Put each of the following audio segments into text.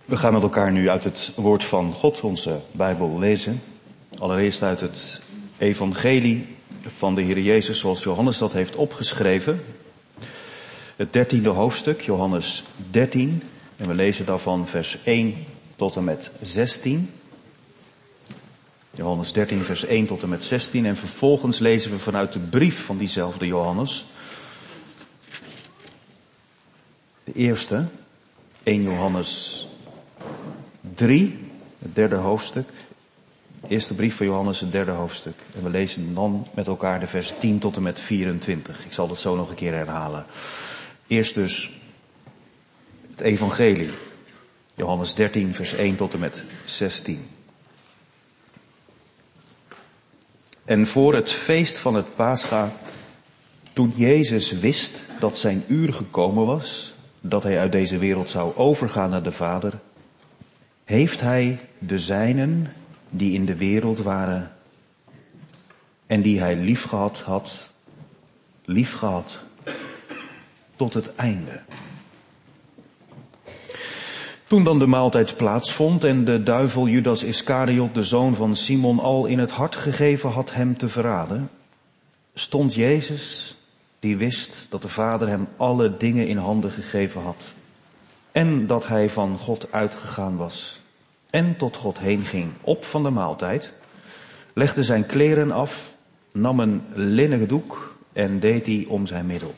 We gaan met elkaar nu uit het woord van God, onze Bijbel, lezen. Allereerst uit het evangelie van de Heer Jezus, zoals Johannes dat heeft opgeschreven. Het 13e hoofdstuk, Johannes 13. En we lezen daarvan vers 1 tot en met 16. Johannes 13, vers 1 tot en met 16. En vervolgens lezen we vanuit de brief van diezelfde Johannes. De eerste, 1 Johannes 3, het derde hoofdstuk. De eerste brief van Johannes, het derde hoofdstuk. En we lezen dan met elkaar de vers 10 tot en met 24. Ik zal dat zo nog een keer herhalen. Eerst dus het evangelie. Johannes 13, vers 1 tot en met 16. En voor het feest van het Pascha, toen Jezus wist dat zijn uur gekomen was, dat hij uit deze wereld zou overgaan naar de Vader, heeft hij de zijnen die in de wereld waren en die hij liefgehad tot het einde. Toen dan de maaltijd plaatsvond en de duivel Judas Iscariot, de zoon van Simon, al in het hart gegeven had hem te verraden, stond Jezus, die wist dat de Vader hem alle dingen in handen gegeven had en dat hij van God uitgegaan was en tot God heen ging, op van de maaltijd, legde zijn kleren af, nam een linnen doek en deed die om zijn middel.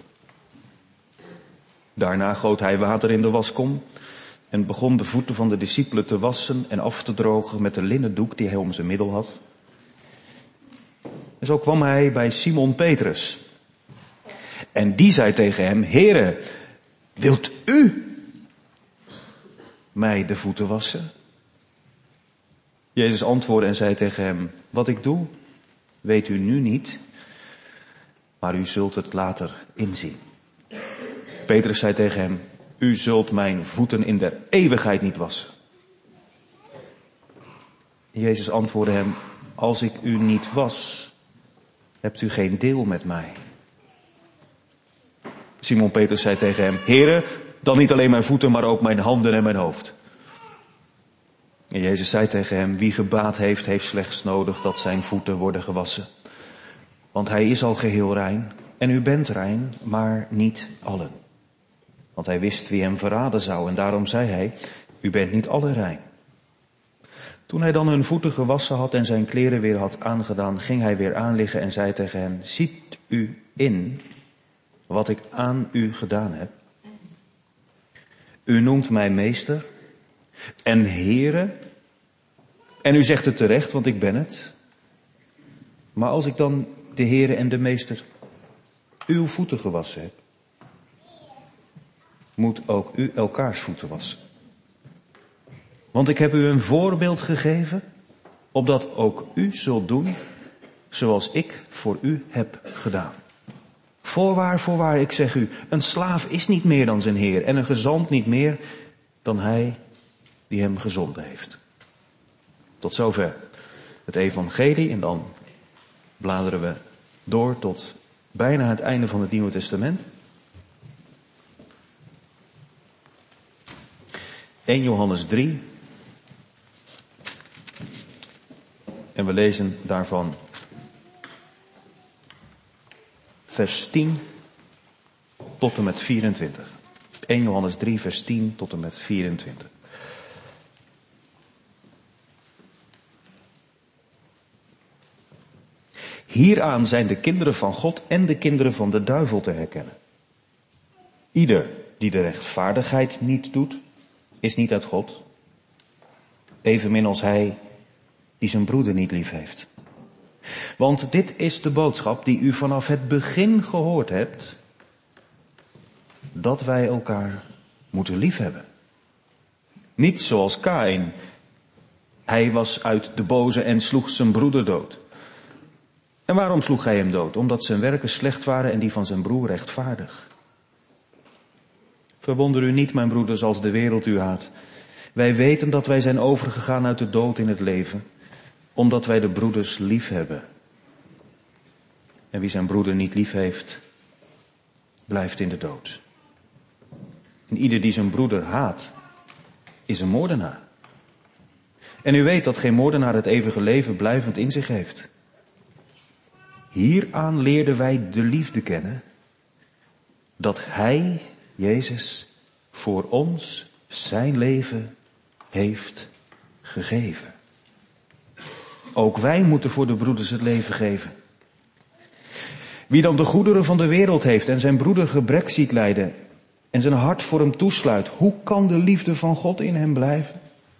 Daarna goot hij water in de waskom en begon de voeten van de discipelen te wassen en af te drogen met de linnen doek die hij om zijn middel had. En zo kwam hij bij Simon Petrus. En die zei tegen hem: Heere, wilt u mij de voeten wassen? Jezus antwoordde en zei tegen hem: Wat ik doe, weet u nu niet, maar u zult het later inzien. Petrus zei tegen hem: U zult mijn voeten in der eeuwigheid niet wassen. Jezus antwoordde hem: Als ik u niet was, hebt u geen deel met mij. Simon Petrus zei tegen hem: Heere, dan niet alleen mijn voeten, maar ook mijn handen en mijn hoofd. En Jezus zei tegen hem: Wie gebaad heeft, heeft slechts nodig dat zijn voeten worden gewassen. Want hij is al geheel rein, en u bent rein, maar niet allen. Want hij wist wie hem verraden zou, en daarom zei hij: U bent niet allen rein. Toen hij dan hun voeten gewassen had en zijn kleren weer had aangedaan, ging hij weer aanliggen en zei tegen hen: Ziet u in wat ik aan u gedaan heb? U noemt mij meester en Heere, en u zegt het terecht, want ik ben het. Maar als ik dan de Heere en de meester uw voeten gewassen heb, moet ook u elkaars voeten wassen. Want ik heb u een voorbeeld gegeven, opdat ook u zult doen zoals ik voor u heb gedaan. Voorwaar, voorwaar, ik zeg u, een slaaf is niet meer dan zijn heer en een gezant niet meer dan hij die hem gezonden heeft. Tot zover het evangelie en dan bladeren we door tot bijna het einde van het Nieuwe Testament. 1 Johannes 3. En we lezen daarvan vers 10 tot en met 24. 1 Johannes 3, vers 10 tot en met 24. Hieraan zijn de kinderen van God en de kinderen van de duivel te herkennen. Ieder die de rechtvaardigheid niet doet, is niet uit God, evenmin als hij die zijn broeder niet lief heeft. Want dit is de boodschap die u vanaf het begin gehoord hebt, dat wij elkaar moeten liefhebben. Niet zoals Kaïn. Hij was uit de boze en sloeg zijn broeder dood. En waarom sloeg hij hem dood? Omdat zijn werken slecht waren en die van zijn broer rechtvaardig. Verwonder u niet, mijn broeders, als de wereld u haat. Wij weten dat wij zijn overgegaan uit de dood in het leven, omdat wij de broeders lief hebben. En wie zijn broeder niet lief heeft, blijft in de dood. En ieder die zijn broeder haat, is een moordenaar. En u weet dat geen moordenaar het eeuwige leven blijvend in zich heeft. Hieraan leerden wij de liefde kennen, dat Hij, Jezus, voor ons zijn leven heeft gegeven. Ook wij moeten voor de broeders het leven geven. Wie dan de goederen van de wereld heeft en zijn broeder gebrek ziet lijden en zijn hart voor hem toesluit, hoe kan de liefde van God in hem blijven?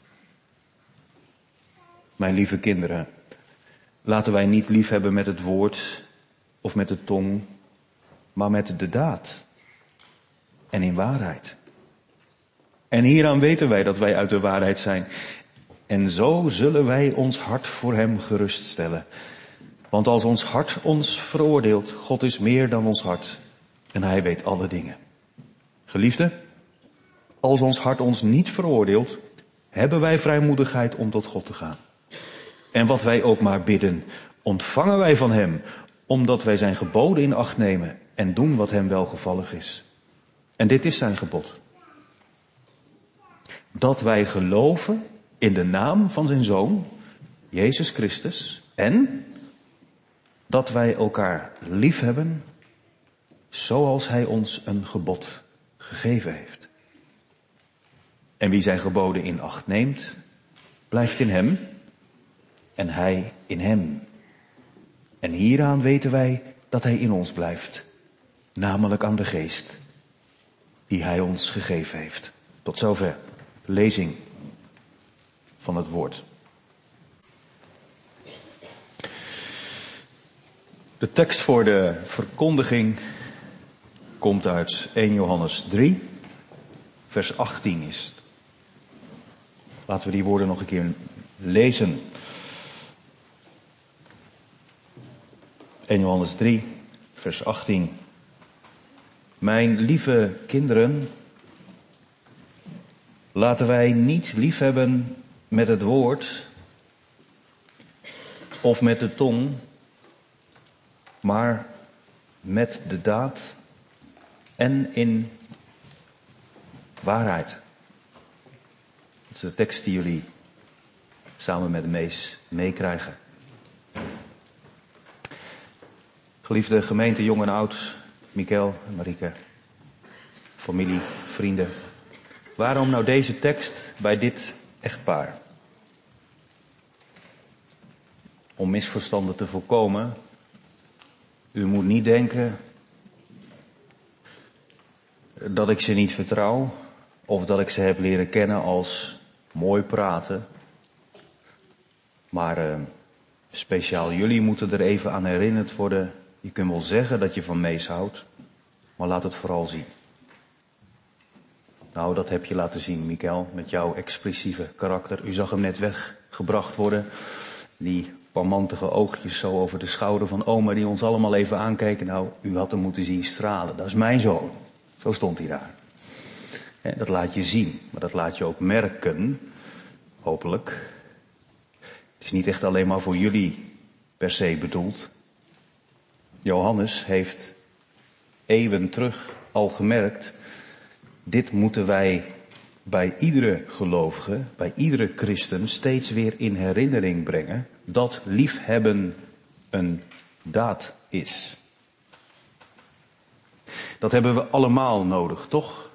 Mijn lieve kinderen, laten wij niet lief hebben met het woord of met de tong, maar met de daad en in waarheid. En hieraan weten wij dat wij uit de waarheid zijn. En zo zullen wij ons hart voor hem geruststellen. Want als ons hart ons veroordeelt, God is meer dan ons hart. En hij weet alle dingen. Geliefden, als ons hart ons niet veroordeelt, hebben wij vrijmoedigheid om tot God te gaan. En wat wij ook maar bidden, ontvangen wij van hem, omdat wij zijn geboden in acht nemen en doen wat hem welgevallig is. En dit is zijn gebod. Dat wij geloven in de naam van zijn Zoon, Jezus Christus, en dat wij elkaar lief hebben, zoals hij ons een gebod gegeven heeft. En wie zijn geboden in acht neemt, blijft in hem en hij in hem. En hieraan weten wij dat hij in ons blijft, namelijk aan de geest die hij ons gegeven heeft. Tot zover de lezing van het woord. De tekst voor de verkondiging komt uit 1 Johannes 3, vers 18 is het. Laten we die woorden nog een keer lezen. 1 Johannes 3, vers 18. Mijn lieve kinderen, laten wij niet liefhebben met het woord of met de tong, maar met de daad en in waarheid. Dat is de tekst die jullie samen met Mees meekrijgen. Geliefde gemeente, jong en oud, Mikkel en Marieke, familie, vrienden. Waarom nou deze tekst bij dit echtpaar? Om misverstanden te voorkomen. U moet niet denken dat ik ze niet vertrouw of dat ik ze heb leren kennen als mooi praten. Maar speciaal jullie moeten er even aan herinnerd worden. Je kunt wel zeggen dat je van Mees houdt, maar laat het vooral zien. Nou, dat heb je laten zien, Mikkel, met jouw expressieve karakter. U zag hem net weggebracht worden. Die parmantige oogjes zo over de schouder van oma die ons allemaal even aankeken. Nou, u had hem moeten zien stralen. Dat is mijn zoon. Zo stond hij daar. Dat laat je zien, maar dat laat je ook merken. Hopelijk. Het is niet echt alleen maar voor jullie per se bedoeld. Johannes heeft eeuwen terug al gemerkt, dit moeten wij bij iedere gelovige, bij iedere christen steeds weer in herinnering brengen, dat liefhebben een daad is. Dat hebben we allemaal nodig, toch?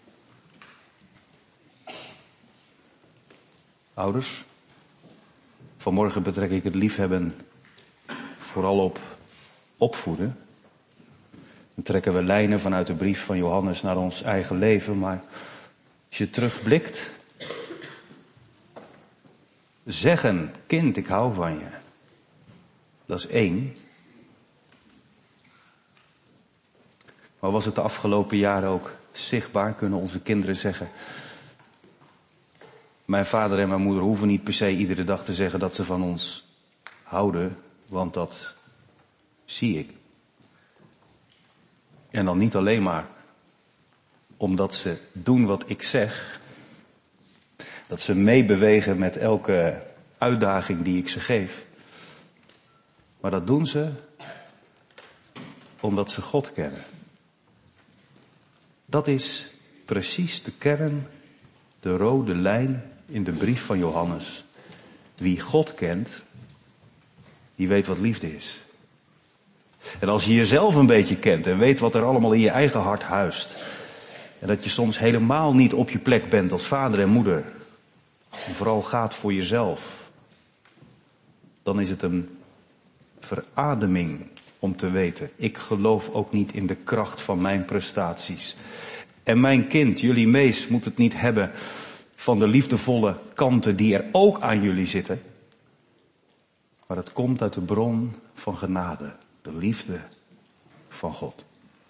Ouders, vanmorgen betrek ik het liefhebben vooral op opvoeden. Dan trekken we lijnen vanuit de brief van Johannes naar ons eigen leven. Maar als je terugblikt. Zeggen, kind, ik hou van je. Dat is 1. Maar was het de afgelopen jaren ook zichtbaar? Kunnen onze kinderen zeggen. Mijn vader en mijn moeder hoeven niet per se iedere dag te zeggen dat ze van ons houden. Want dat zie ik. En dan niet alleen maar omdat ze doen wat ik zeg. Dat ze meebewegen met elke uitdaging die ik ze geef. Maar dat doen ze omdat ze God kennen. Dat is precies de kern de rode lijn in de brief van Johannes. Wie God kent, die weet wat liefde is. En als je jezelf een beetje kent en weet wat er allemaal in je eigen hart huist. En dat je soms helemaal niet op je plek bent als vader en moeder. En vooral gaat voor jezelf. Dan is het een verademing om te weten. Ik geloof ook niet in de kracht van mijn prestaties. En mijn kind, jullie Mees, moet het niet hebben van de liefdevolle kanten die er ook aan jullie zitten. Maar het komt uit de bron van genade. De liefde van God.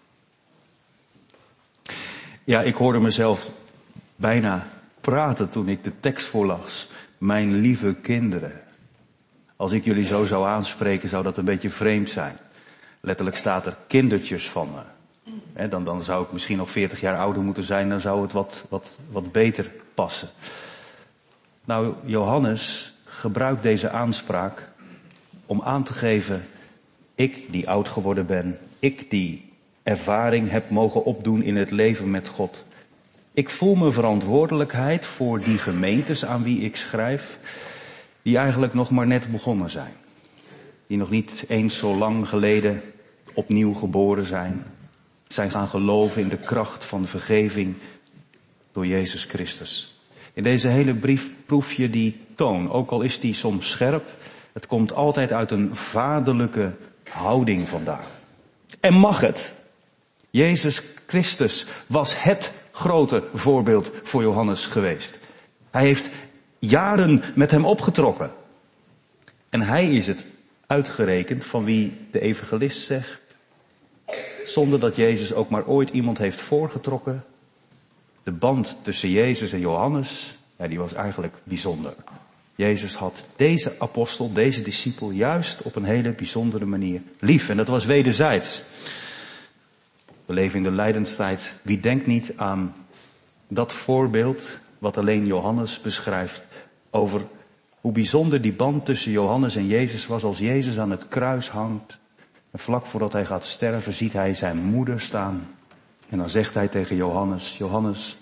Ja, ik hoorde mezelf bijna praten toen ik de tekst voorlas. Mijn lieve kinderen. Als ik jullie zo zou aanspreken, zou dat een beetje vreemd zijn. Letterlijk staat er kindertjes van me. Dan zou ik misschien nog 40 jaar ouder moeten zijn, dan zou het wat beter passen. Nou, Johannes gebruikt deze aanspraak om aan te geven, ik die oud geworden ben, ik die ervaring heb mogen opdoen in het leven met God. Ik voel mijn verantwoordelijkheid voor die gemeentes aan wie ik schrijf, die eigenlijk nog maar net begonnen zijn. Die nog niet eens zo lang geleden opnieuw geboren zijn gaan geloven in de kracht van vergeving door Jezus Christus. In deze hele brief proef je die toon, ook al is die soms scherp. Het komt altijd uit een vaderlijke houding vandaan. En mag het. Jezus Christus was het grote voorbeeld voor Johannes geweest. Hij heeft jaren met hem opgetrokken. En hij is het uitgerekend van wie de evangelist zegt, zonder dat Jezus ook maar ooit iemand heeft voorgetrokken. De band tussen Jezus en Johannes, die was eigenlijk bijzonder. Jezus had deze apostel, deze discipel, juist op een hele bijzondere manier lief. En dat was wederzijds. We leven in de lijdenstijd. Wie denkt niet aan dat voorbeeld wat alleen Johannes beschrijft over hoe bijzonder die band tussen Johannes en Jezus was als Jezus aan het kruis hangt. En vlak voordat hij gaat sterven ziet hij zijn moeder staan. En dan zegt hij tegen Johannes, Johannes,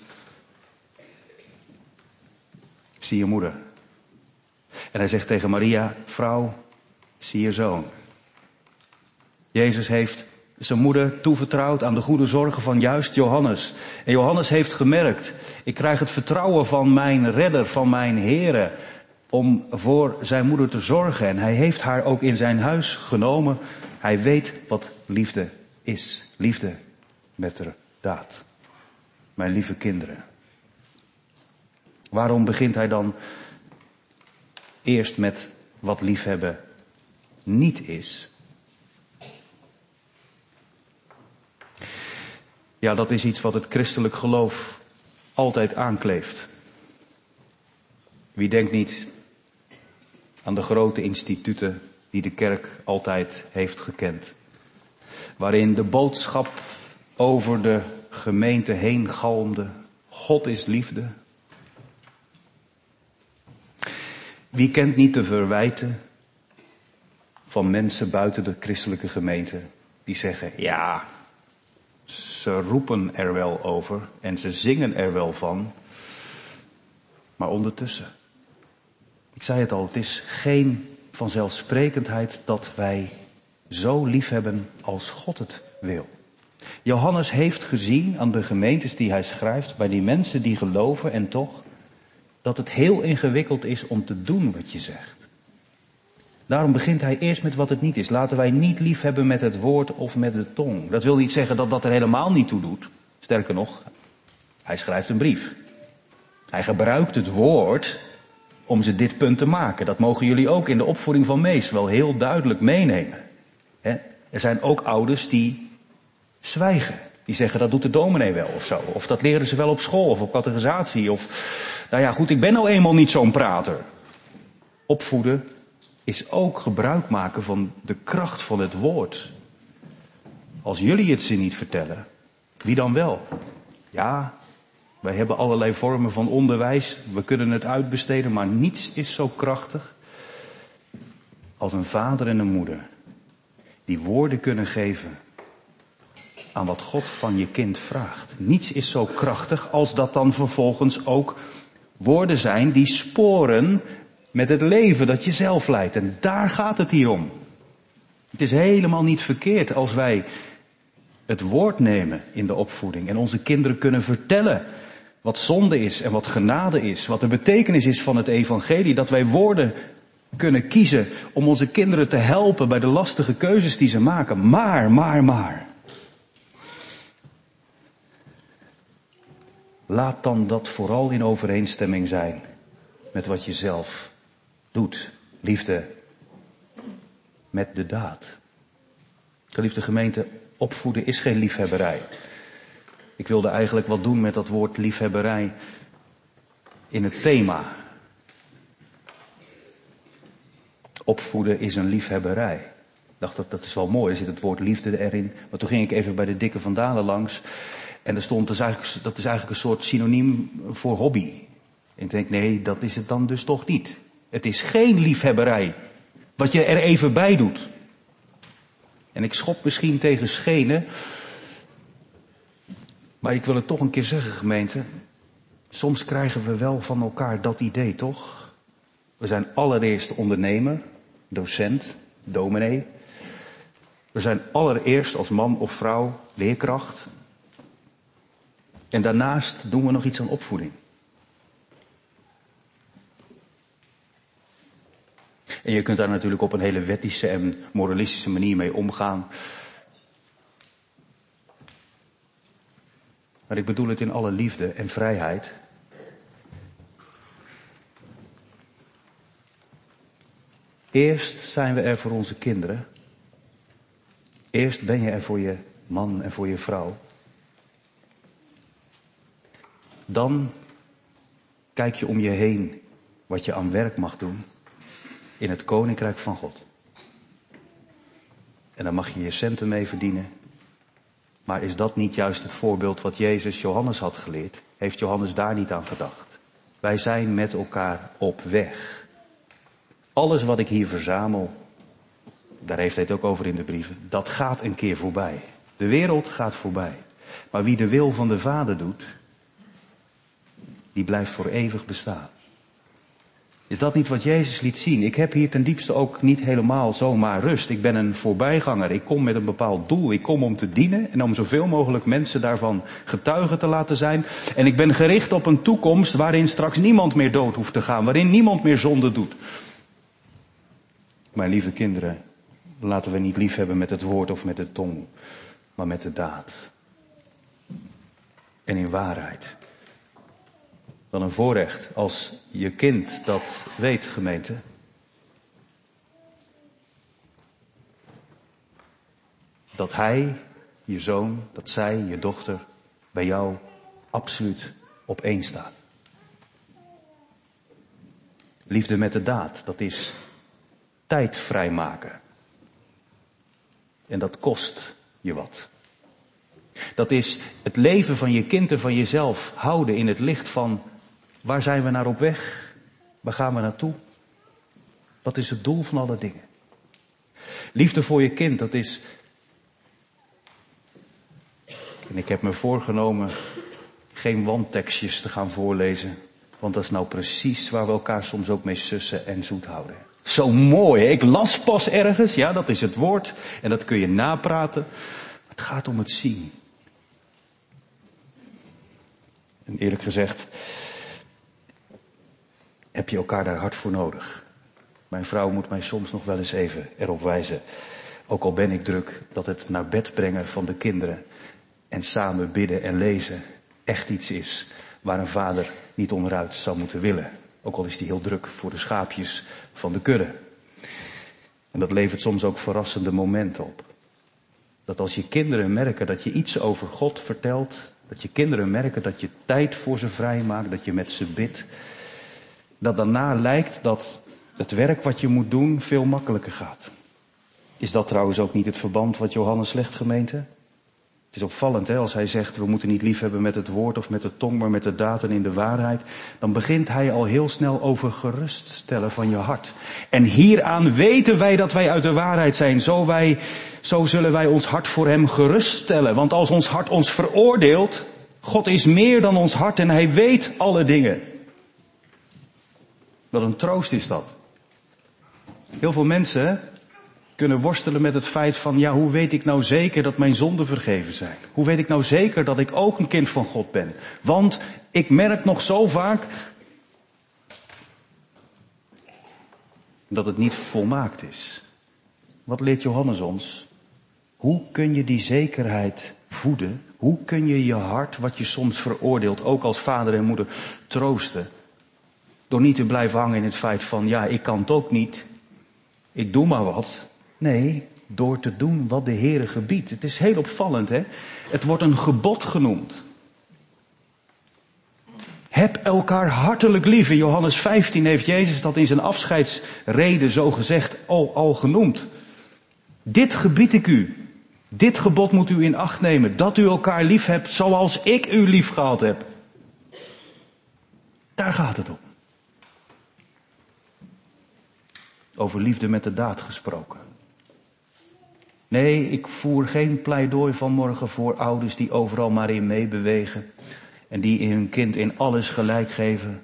zie je moeder. En hij zegt tegen Maria, vrouw, zie je zoon. Jezus heeft zijn moeder toevertrouwd aan de goede zorgen van juist Johannes. En Johannes heeft gemerkt, ik krijg het vertrouwen van mijn redder, van mijn Here, om voor zijn moeder te zorgen. En hij heeft haar ook in zijn huis genomen. Hij weet wat liefde is. Liefde met de daad. Mijn lieve kinderen. Waarom begint hij dan eerst met wat liefhebben niet is? Ja, dat is iets wat het christelijk geloof altijd aankleeft. Wie denkt niet aan de grote instituten die de kerk altijd heeft gekend. Waarin de boodschap over de gemeente heen galmde. God is liefde. Wie kent niet de verwijten van mensen buiten de christelijke gemeente die zeggen, ja, ze roepen er wel over en ze zingen er wel van, maar ondertussen. Ik zei het al, het is geen vanzelfsprekendheid dat wij zo lief hebben als God het wil. Johannes heeft gezien aan de gemeentes die hij schrijft, bij die mensen die geloven en toch, dat het heel ingewikkeld is om te doen wat je zegt. Daarom begint hij eerst met wat het niet is. Laten wij niet lief hebben met het woord of met de tong. Dat wil niet zeggen dat dat er helemaal niet toe doet. Sterker nog, hij schrijft een brief. Hij gebruikt het woord om ze dit punt te maken. Dat mogen jullie ook in de opvoeding van Mees wel heel duidelijk meenemen. Er zijn ook ouders die zwijgen. Die zeggen dat doet de dominee wel of zo. Of dat leren ze wel op school of op catechisatie. Of, nou ja goed, ik ben nou eenmaal niet zo'n prater. Opvoeden is ook gebruik maken van de kracht van het woord. Als jullie het ze niet vertellen, wie dan wel? Ja, wij hebben allerlei vormen van onderwijs. We kunnen het uitbesteden, maar niets is zo krachtig als een vader en een moeder die woorden kunnen geven aan wat God van je kind vraagt. Niets is zo krachtig als dat dan vervolgens ook woorden zijn die sporen met het leven dat je zelf leidt. En daar gaat het hier om. Het is helemaal niet verkeerd als wij het woord nemen in de opvoeding en onze kinderen kunnen vertellen wat zonde is en wat genade is, wat de betekenis is van het evangelie, dat wij woorden kunnen kiezen om onze kinderen te helpen bij de lastige keuzes die ze maken. Maar. Laat dan dat vooral in overeenstemming zijn met wat je zelf doet. Liefde met de daad. Geliefde gemeente, opvoeden is geen liefhebberij. Ik wilde eigenlijk wat doen met dat woord liefhebberij in het thema. Opvoeden is een liefhebberij. Ik dacht dat is wel mooi, er zit het woord liefde erin. Maar toen ging ik even bij de Dikke van Dalen langs. En er stond, dat is eigenlijk een soort synoniem voor hobby. En ik denk, nee, dat is het dan dus toch niet. Het is geen liefhebberij. Wat je er even bij doet. En ik schop misschien tegen schenen. Maar ik wil het toch een keer zeggen, gemeente. Soms krijgen we wel van elkaar dat idee, toch? We zijn allereerst ondernemer, docent, dominee. We zijn allereerst als man of vrouw leerkracht. En daarnaast doen we nog iets aan opvoeding. En je kunt daar natuurlijk op een hele wettische en moralistische manier mee omgaan. Maar ik bedoel het in alle liefde en vrijheid. Eerst zijn we er voor onze kinderen. Eerst ben je er voor je man en voor je vrouw. Dan kijk je om je heen wat je aan werk mag doen in het koninkrijk van God. En dan mag je je centen mee verdienen. Maar is dat niet juist het voorbeeld wat Jezus Johannes had geleerd? Heeft Johannes daar niet aan gedacht? Wij zijn met elkaar op weg. Alles wat ik hier verzamel, daar heeft hij het ook over in de brieven, dat gaat een keer voorbij. De wereld gaat voorbij. Maar wie de wil van de Vader doet, die blijft voor eeuwig bestaan. Is dat niet wat Jezus liet zien? Ik heb hier ten diepste ook niet helemaal zomaar rust. Ik ben een voorbijganger. Ik kom met een bepaald doel. Ik kom om te dienen en om zoveel mogelijk mensen daarvan getuigen te laten zijn. En ik ben gericht op een toekomst waarin straks niemand meer dood hoeft te gaan. Waarin niemand meer zonde doet. Mijn lieve kinderen, laten we niet lief hebben met het woord of met de tong, maar met de daad. En in waarheid. Dan een voorrecht als je kind dat weet, gemeente. Dat hij, je zoon, dat zij, je dochter, bij jou absoluut op één staat. Liefde met de daad, dat is tijd vrijmaken. En dat kost je wat. Dat is het leven van je kind en van jezelf houden in het licht van waar zijn we naar op weg? Waar gaan we naartoe? Wat is het doel van alle dingen? Liefde voor je kind, dat is... En ik heb me voorgenomen geen wandtekstjes te gaan voorlezen. Want dat is nou precies waar we elkaar soms ook mee sussen en zoet houden. Zo mooi, hè? Ik las pas ergens, ja, dat is het woord. En dat kun je napraten. Het gaat om het zien. En eerlijk gezegd, heb je elkaar daar hard voor nodig. Mijn vrouw moet mij soms nog wel eens even erop wijzen. Ook al ben ik druk, dat het naar bed brengen van de kinderen en samen bidden en lezen echt iets is waar een vader niet onderuit zou moeten willen. Ook al is die heel druk voor de schaapjes van de kudde. En dat levert soms ook verrassende momenten op. Dat als je kinderen merken dat je iets over God vertelt, dat je kinderen merken dat je tijd voor ze vrijmaakt, dat je met ze bidt, dat daarna lijkt dat het werk wat je moet doen veel makkelijker gaat. Is dat trouwens ook niet het verband wat Johannes legt, gemeente? Het is opvallend, als hij zegt, we moeten niet liefhebben met het woord of met de tong, maar met de daad en in de waarheid. Dan begint hij al heel snel over geruststellen van je hart. En hieraan weten wij dat wij uit de waarheid zijn. Zo zullen wij ons hart voor hem geruststellen. Want als ons hart ons veroordeelt, God is meer dan ons hart en hij weet alle dingen. Wat een troost is dat. Heel veel mensen kunnen worstelen met het feit van, ja, hoe weet ik nou zeker dat mijn zonden vergeven zijn? Hoe weet ik nou zeker dat ik ook een kind van God ben? Want ik merk nog zo vaak dat het niet volmaakt is. Wat leert Johannes ons? Hoe kun je die zekerheid voeden? Hoe kun je je hart, wat je soms veroordeelt, ook als vader en moeder, troosten? Door niet te blijven hangen in het feit van, ja, ik kan het ook niet. Ik doe maar wat. Nee, door te doen wat de Heere gebiedt. Het is heel opvallend, hè? Het wordt een gebod genoemd. Heb elkaar hartelijk lief. In Johannes 15 heeft Jezus dat in zijn afscheidsrede zo gezegd al genoemd. Dit gebied ik u. Dit gebod moet u in acht nemen. Dat u elkaar lief hebt zoals ik u lief gehad heb. Daar gaat het om. Over liefde met de daad gesproken. Nee, ik voer geen pleidooi vanmorgen voor ouders die overal maar in meebewegen. En die hun kind in alles gelijk geven.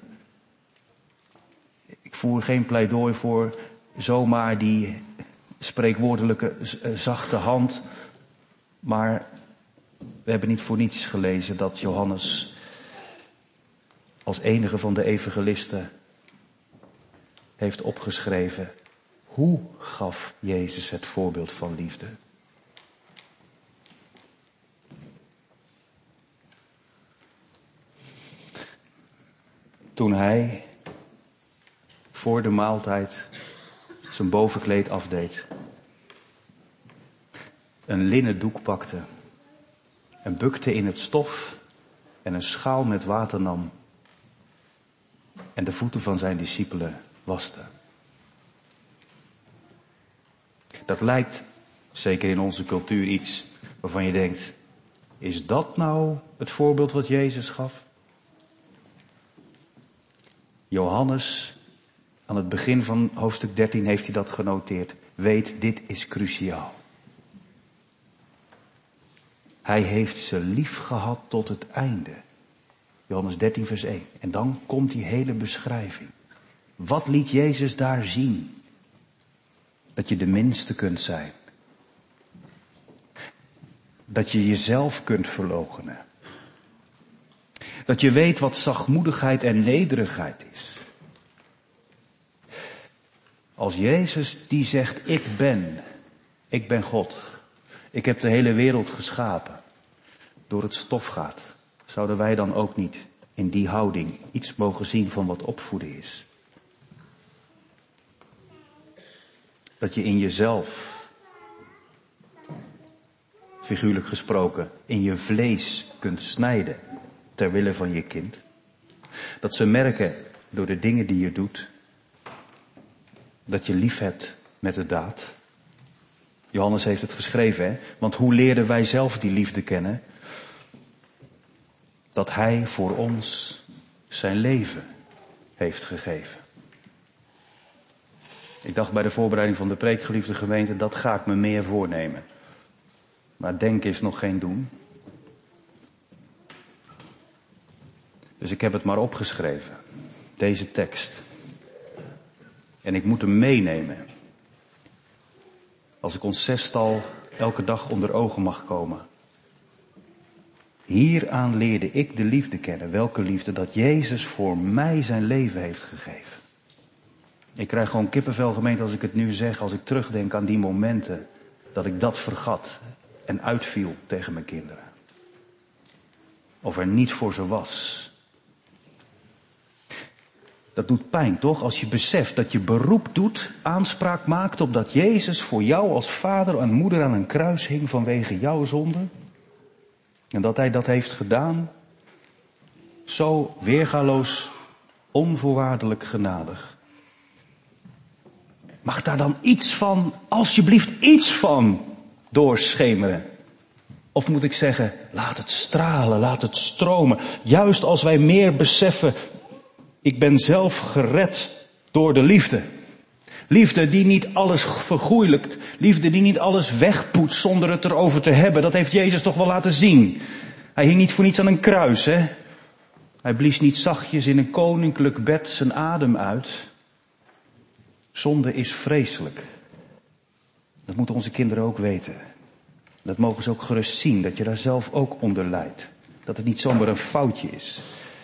Ik voer geen pleidooi voor zomaar die spreekwoordelijke zachte hand. Maar we hebben niet voor niets gelezen dat Johannes als enige van de evangelisten heeft opgeschreven: hoe gaf Jezus het voorbeeld van liefde? Toen hij voor de maaltijd zijn bovenkleed afdeed, een linnen doek pakte en bukte in het stof en een schaal met water nam en de voeten van zijn discipelen waste. Dat lijkt, zeker in onze cultuur, iets waarvan je denkt, is dat nou het voorbeeld wat Jezus gaf? Johannes, aan het begin van hoofdstuk 13 heeft hij dat genoteerd. Weet, dit is cruciaal. Hij heeft ze lief gehad tot het einde. Johannes 13 vers 1. En dan komt die hele beschrijving. Wat liet Jezus daar zien? Dat je de minste kunt zijn. Dat je jezelf kunt verloochenen. Dat je weet wat zachtmoedigheid en nederigheid is. Als Jezus die zegt, ik ben God. Ik heb de hele wereld geschapen. Door het stof gaat. Zouden wij dan ook niet in die houding iets mogen zien van wat opvoeden is? Dat je in jezelf, figuurlijk gesproken, in je vlees kunt snijden ter wille van je kind. Dat ze merken door de dingen die je doet, dat je lief hebt met de daad. Johannes heeft het geschreven, hè? Want hoe leerden wij zelf die liefde kennen? Dat hij voor ons zijn leven heeft gegeven. Ik dacht bij de voorbereiding van de preek, geliefde gemeente, dat ga ik me meer voornemen. Maar denken is nog geen doen. Dus ik heb het maar opgeschreven. Deze tekst. En ik moet hem meenemen. Als ik ons zestal elke dag onder ogen mag komen. Hieraan leerde ik de liefde kennen. Welke liefde? Dat Jezus voor mij zijn leven heeft gegeven. Ik krijg gewoon kippenvel, gemeente, als ik het nu zeg, als ik terugdenk aan die momenten dat ik dat vergat en uitviel tegen mijn kinderen. Of er niet voor ze was. Dat doet pijn, toch? Als je beseft dat je beroep doet, aanspraak maakt op dat Jezus voor jou als vader en moeder aan een kruis hing vanwege jouw zonde. En dat hij dat heeft gedaan, zo weergaloos, onvoorwaardelijk genadig. Mag daar dan iets van, alsjeblieft iets van, doorschemeren? Of moet ik zeggen, laat het stralen, laat het stromen. Juist als wij meer beseffen, ik ben zelf gered door de liefde. Liefde die niet alles vergoeilijkt. Liefde die niet alles wegpoetst zonder het erover te hebben. Dat heeft Jezus toch wel laten zien. Hij hing niet voor niets aan een kruis, hè. Hij blies niet zachtjes in een koninklijk bed zijn adem uit. Zonde is vreselijk. Dat moeten onze kinderen ook weten. Dat mogen ze ook gerust zien, dat je daar zelf ook onder lijdt. Dat het niet zomaar een foutje is.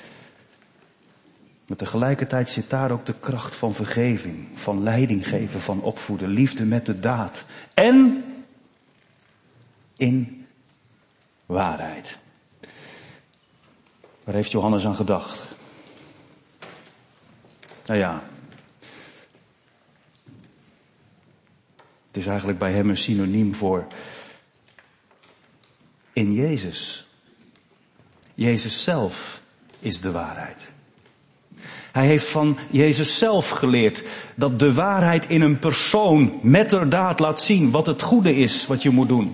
Maar tegelijkertijd zit daar ook de kracht van vergeving, van leiding geven, van opvoeden, liefde met de daad. En in waarheid. Waar heeft Johannes aan gedacht? Nou ja, het is eigenlijk bij hem een synoniem voor in Jezus. Jezus zelf is de waarheid. Hij heeft van Jezus zelf geleerd dat de waarheid in een persoon met de daad laat zien wat het goede is wat je moet doen.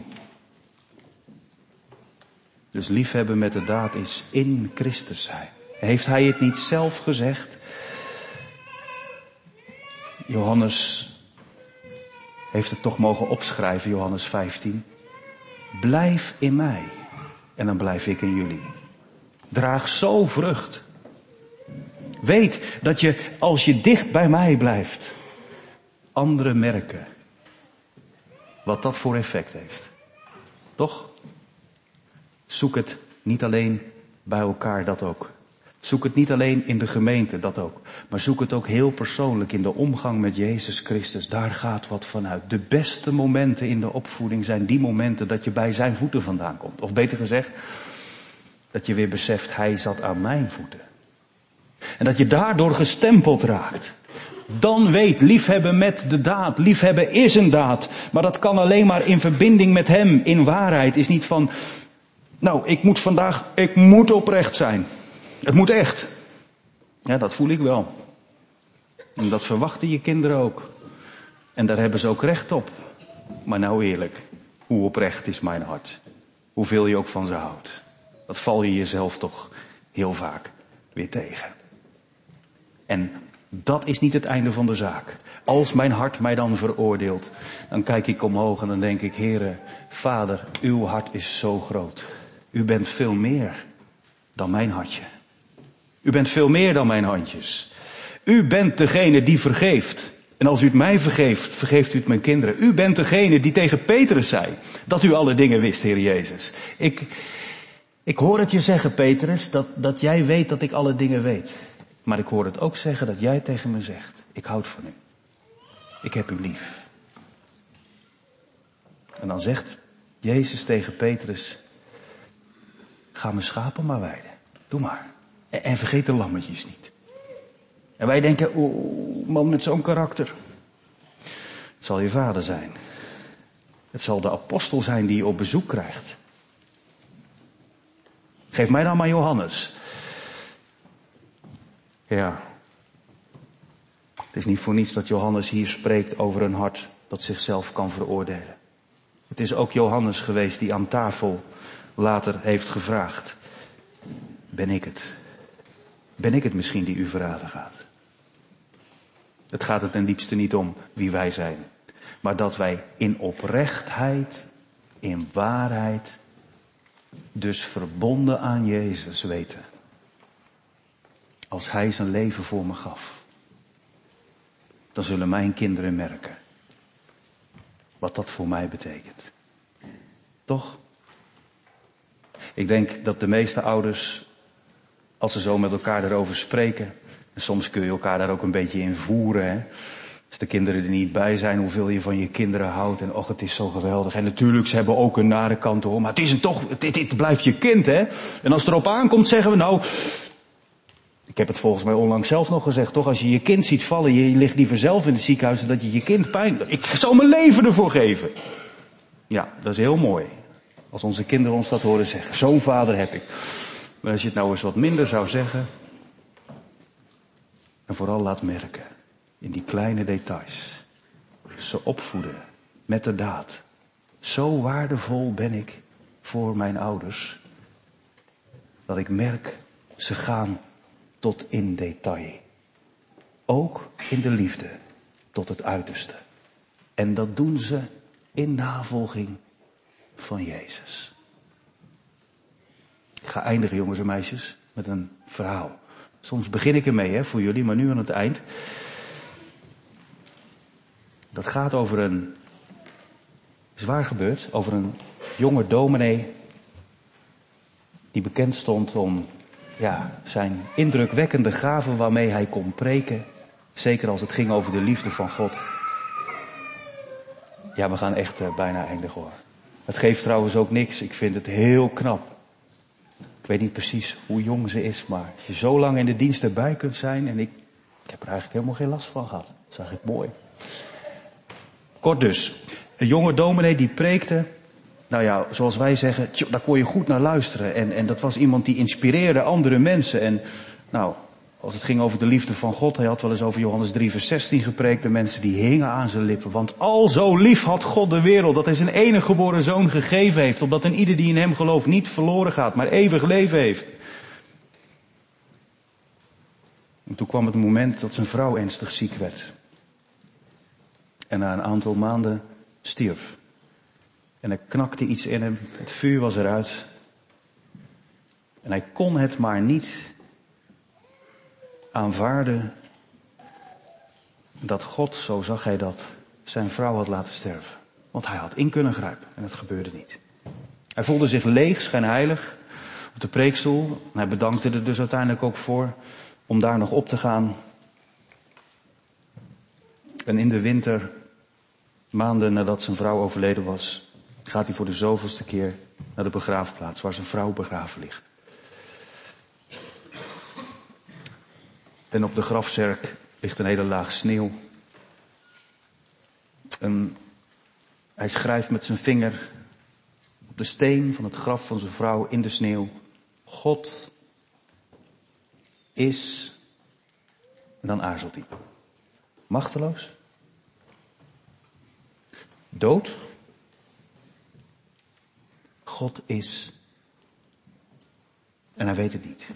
Dus liefhebben met de daad is in Christus zijn. Heeft hij het niet zelf gezegd? Johannes heeft het toch mogen opschrijven, Johannes 15. Blijf in mij en dan blijf ik in jullie. Draag zo vrucht. Weet dat je, als je dicht bij mij blijft, anderen merken wat dat voor effect heeft. Toch? Zoek het niet alleen bij elkaar, dat ook. Zoek het niet alleen in de gemeente, dat ook. Maar zoek het ook heel persoonlijk in de omgang met Jezus Christus. Daar gaat wat vanuit. De beste momenten in de opvoeding zijn die momenten dat je bij zijn voeten vandaan komt. Of beter gezegd, dat je weer beseft, hij zat aan mijn voeten. En dat je daardoor gestempeld raakt. Dan weet, liefhebben met de daad. Liefhebben is een daad. Maar dat kan alleen maar in verbinding met hem, in waarheid. Is niet van, nou, ik moet oprecht zijn. Het moet echt. Ja, dat voel ik wel. En dat verwachten je kinderen ook. En daar hebben ze ook recht op. Maar nou eerlijk, hoe oprecht is mijn hart? Hoeveel je ook van ze houdt. Dat val je jezelf toch heel vaak weer tegen. En dat is niet het einde van de zaak. Als mijn hart mij dan veroordeelt, dan kijk ik omhoog en dan denk ik, Heere, Vader, uw hart is zo groot. U bent veel meer dan mijn hartje. U bent veel meer dan mijn handjes. U bent degene die vergeeft. En als u het mij vergeeft, vergeeft u het mijn kinderen. U bent degene die tegen Petrus zei dat u alle dingen wist, Heer Jezus. Ik hoor het je zeggen, Petrus, dat jij weet dat ik alle dingen weet. Maar ik hoor het ook zeggen dat jij tegen me zegt, ik houd van u. Ik heb u lief. En dan zegt Jezus tegen Petrus, ga mijn schapen maar weiden. Doe maar. En vergeet de lammetjes niet. En wij denken, man met zo'n karakter. Het zal je vader zijn. Het zal de apostel zijn die je op bezoek krijgt. Geef mij dan maar Johannes. Ja. Het is niet voor niets dat Johannes hier spreekt over een hart dat zichzelf kan veroordelen. Het is ook Johannes geweest die aan tafel later heeft gevraagd. Ben ik het? Ben ik het misschien die u verraden gaat? Het gaat er ten diepste niet om wie wij zijn. Maar dat wij in oprechtheid, in waarheid, dus verbonden aan Jezus weten. Als hij zijn leven voor me gaf. Dan zullen mijn kinderen merken. Wat dat voor mij betekent. Toch? Ik denk dat de meeste ouders, als ze zo met elkaar erover spreken, en soms kun je elkaar daar ook een beetje in voeren, hè. Als de kinderen er niet bij zijn, hoeveel je van je kinderen houdt, en och, het is zo geweldig. En natuurlijk, ze hebben ook een nare kant hoor, maar het is dit blijft je kind, hè. En als het erop aankomt, zeggen we nou, ik heb het volgens mij onlangs zelf nog gezegd, toch, als je je kind ziet vallen, je ligt liever zelf in het ziekenhuis, dan dat je je kind pijn, ik zou mijn leven ervoor geven. Ja, dat is heel mooi. Als onze kinderen ons dat horen zeggen. Zo'n vader heb ik. Maar als je het nou eens wat minder zou zeggen. En vooral laat merken. In die kleine details. Ze opvoeden. Met de daad. Zo waardevol ben ik voor mijn ouders, dat ik merk, ze gaan tot in detail. Ook in de liefde, tot het uiterste. En dat doen ze in navolging van Jezus. Ik ga eindigen, jongens en meisjes, met een verhaal. Soms begin ik ermee, voor jullie, maar nu aan het eind. Dat gaat over is waar gebeurd, over een jonge dominee die bekend stond om zijn indrukwekkende gaven waarmee hij kon preken. Zeker als het ging over de liefde van God. Ja, we gaan echt bijna eindigen hoor. Het geeft trouwens ook niks. Ik vind het heel knap. Ik weet niet precies hoe jong ze is, maar als je zo lang in de dienst erbij kunt zijn. En ik heb er eigenlijk helemaal geen last van gehad. Dat is eigenlijk mooi. Kort dus. Een jonge dominee die preekte. Nou ja, zoals wij zeggen, daar kon je goed naar luisteren. En dat was iemand die inspireerde andere mensen. En nou, als het ging over de liefde van God, hij had wel eens over Johannes 3 vers 16 gepreekt. De mensen die hingen aan zijn lippen. Want al zo lief had God de wereld, dat hij zijn enige geboren zoon gegeven heeft. Opdat een ieder die in hem gelooft niet verloren gaat, maar eeuwig leven heeft. En toen kwam het moment dat zijn vrouw ernstig ziek werd. En na een aantal maanden stierf. En er knakte iets in hem, het vuur was eruit. En hij kon het maar niet aanvaarden dat God, zo zag hij dat, zijn vrouw had laten sterven. Want hij had in kunnen grijpen en het gebeurde niet. Hij voelde zich leeg, schijnheilig, op de preekstoel. En hij bedankte er dus uiteindelijk ook voor om daar nog op te gaan. En in de winter, maanden nadat zijn vrouw overleden was, gaat hij voor de zoveelste keer naar de begraafplaats waar zijn vrouw begraven ligt. En op de grafzerk ligt een hele laag sneeuw. En hij schrijft met zijn vinger op de steen van het graf van zijn vrouw in de sneeuw: God is, en dan aarzelt hij. Machteloos. Dood. God is. En hij weet het niet.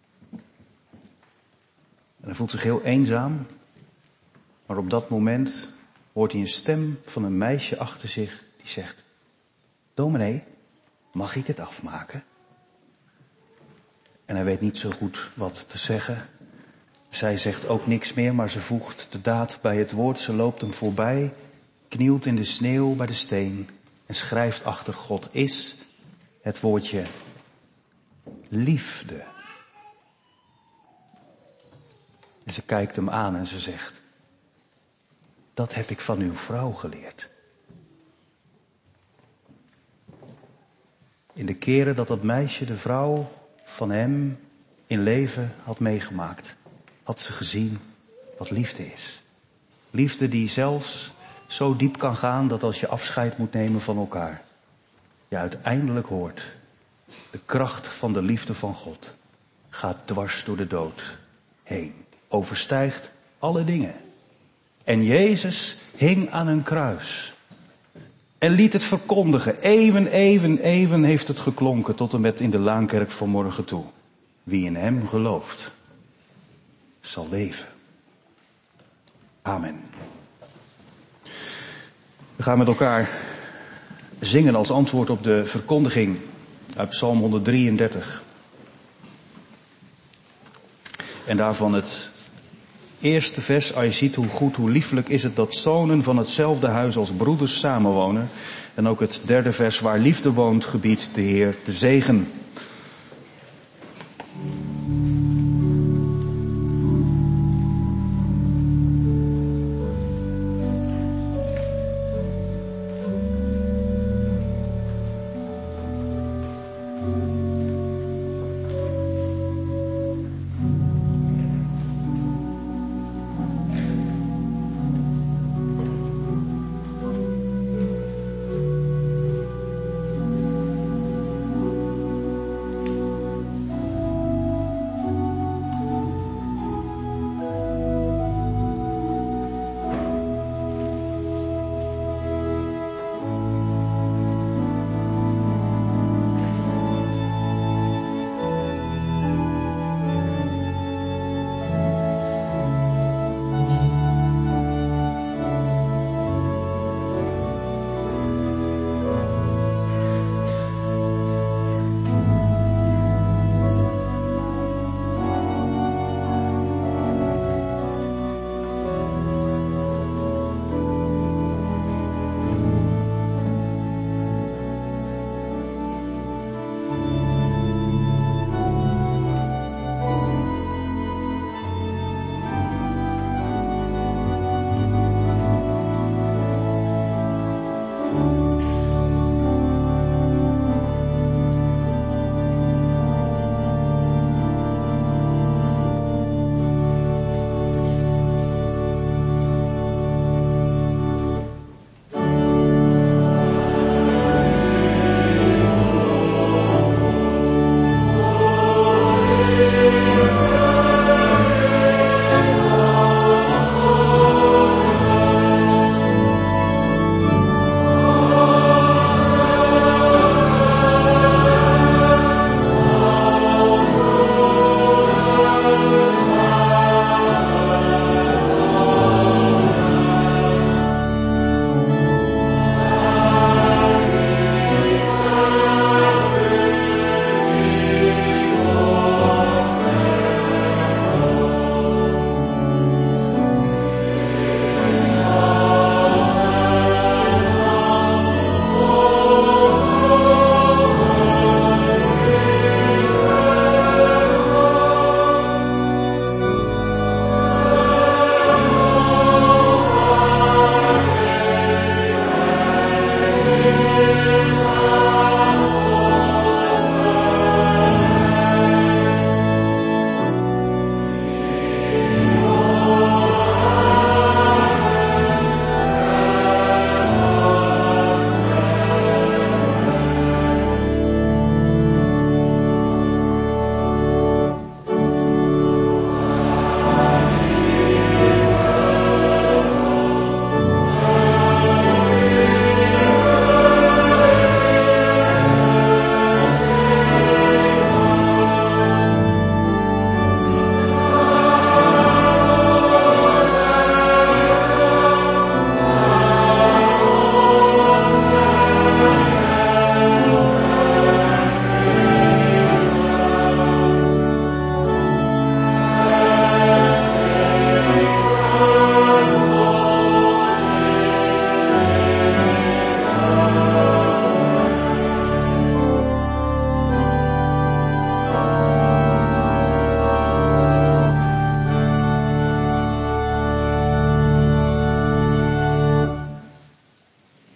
En hij voelt zich heel eenzaam. Maar op dat moment hoort hij een stem van een meisje achter zich die zegt: Dominee, mag ik het afmaken? En hij weet niet zo goed wat te zeggen. Zij zegt ook niks meer, maar ze voegt de daad bij het woord. Ze loopt hem voorbij, knielt in de sneeuw bij de steen en schrijft achter God is het woordje liefde. En ze kijkt hem aan en ze zegt: dat heb ik van uw vrouw geleerd. In de keren dat dat meisje de vrouw van hem in leven had meegemaakt, had ze gezien wat liefde is. Liefde die zelfs zo diep kan gaan dat als je afscheid moet nemen van elkaar, je uiteindelijk hoort: de kracht van de liefde van God gaat dwars door de dood heen. Overstijgt alle dingen. En Jezus hing aan een kruis. En liet het verkondigen. Even heeft het geklonken tot en met in de Laankerk vanmorgen toe. Wie in hem gelooft, zal leven. Amen. We gaan met elkaar zingen als antwoord op de verkondiging uit Psalm 133. En daarvan het eerste vers: als je ziet hoe goed, hoe lieflijk is het dat zonen van hetzelfde huis als broeders samenwonen. En ook het derde vers: waar liefde woont, gebiedt de Heer de zegen.